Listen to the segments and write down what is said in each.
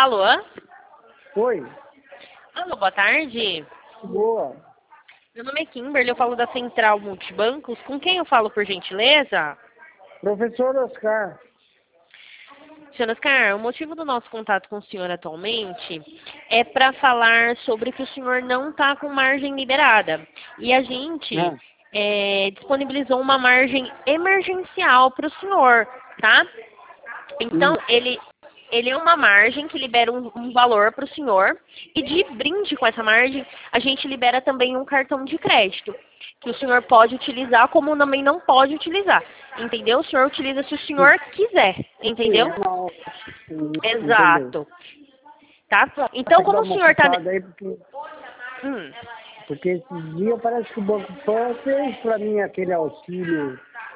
Alô? Oi, Alô, boa tarde. boa. Meu nome é Kimberly, eu falo da Central Multibancos. Com quem eu falo, por gentileza? Professor Oscar, Senhor Oscar, o motivo do nosso contato com o senhor atualmente é para falar sobre que o senhor não está com margem liberada. E a gente né? disponibilizou uma margem emergencial para o senhor, tá? Então, Hum, ele é uma margem que libera um valor para o senhor. E de brinde com essa margem, a gente libera também um cartão de crédito, que o senhor pode utilizar, como também não pode utilizar. Entendeu? O senhor utiliza se o senhor quiser. Entendeu? não, entendeu? Exato. Tá? Então, Tem que como dar o uma senhor está... ocupada aí, Hum, porque esses dias parece que o Banco Pan fez para mim aquele auxílio,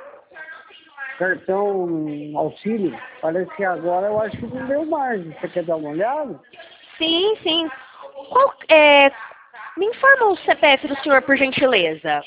cartão auxílio. Parece que agora eu acho que não deu margem. Você quer dar uma olhada? sim, sim. Me informa o CPF do senhor, por gentileza.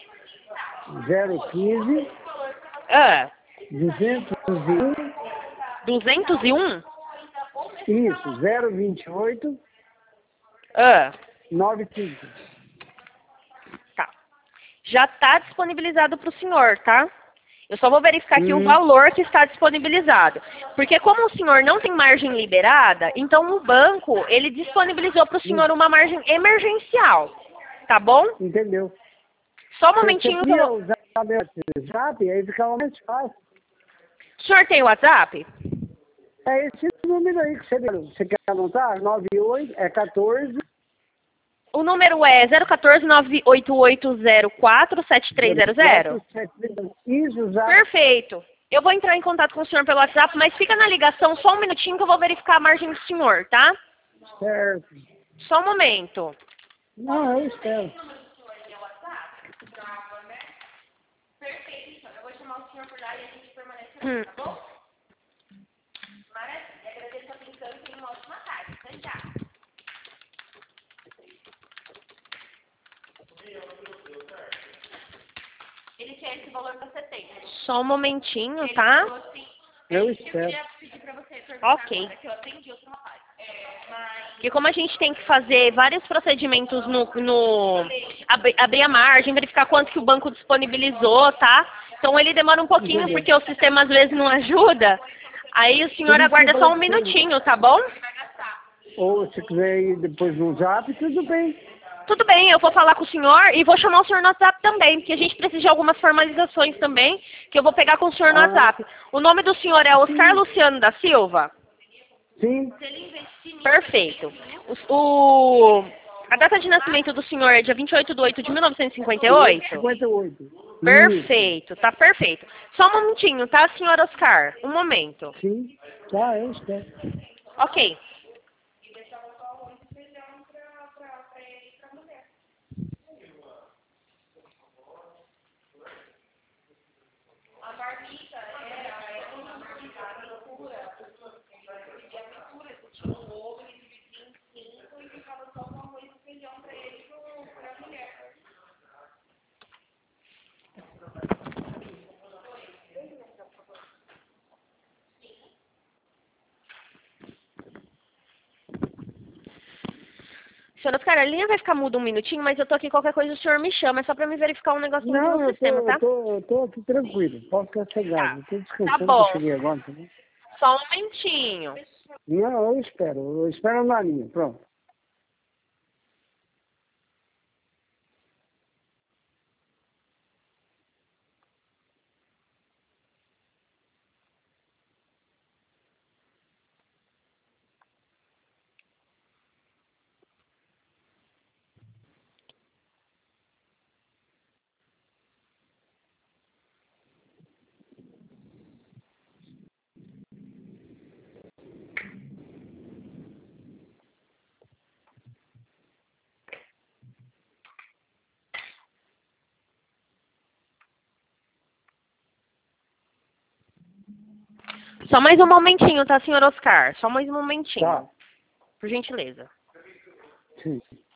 015 Ah, 201, 201? isso, 028 Ah, 95. tá. Já está disponibilizado para o senhor, tá? Eu só vou verificar aqui o Hum, valor que está disponibilizado. Porque como o senhor não tem margem liberada, então o banco, ele disponibilizou para o senhor uma margem emergencial. Tá bom? entendeu? Só um Você momentinho que eu podia vou... usar meu WhatsApp, aí ficava mais fácil. O senhor tem WhatsApp? É esse número aí que você quer anotar? 98, é 14, O número é 014-98804-7300? 0473. Isso, já. Perfeito. Eu vou entrar em contato com o senhor pelo WhatsApp, mas fica na ligação só um minutinho que eu vou verificar a margem do senhor, tá? Certo. Só um momento. Não, eu espero. Hum. Ele quer esse valor para 70. Só um momentinho, tá? Eu espero. Ok. Porque como a gente tem que fazer vários procedimentos abrir a margem, verificar quanto que o banco disponibilizou, tá? Então ele demora um pouquinho Entendeu? porque o sistema às vezes não ajuda. Aí o Por senhor isso que eu aguarda falei só um pra você. minutinho, tá bom? Ou se quiser ir depois no zap, tudo bem. Tudo bem, eu vou falar com o senhor e vou chamar o senhor no WhatsApp também, porque a gente precisa de algumas formalizações também, que eu vou pegar com o senhor no Ah, WhatsApp. O nome do senhor é Oscar sim. Luciano da Silva? Sim. Perfeito. A data de nascimento do senhor é dia 28/8 de 1958? 58. Isso. Perfeito, tá perfeito. Só um momentinho, tá, senhor Oscar? Um momento. Sim. Tá, eu espero. Ok. Senhor Oscar, a linha vai ficar muda um minutinho, mas eu tô aqui, qualquer coisa o senhor me chama, é só pra me verificar um negocinho aqui Não, no eu sistema, tô, eu tá? tô, eu tô aqui tranquilo. Posso ficar cegado. Tá. Eu tô Tá descansando que eu bom. cheguei agora, tá bom? Só um momentinho. Não, eu espero. Eu espero na linha. Pronto. Só mais um momentinho, tá, senhor Oscar? Só mais um momentinho, Tá. por gentileza. Sim.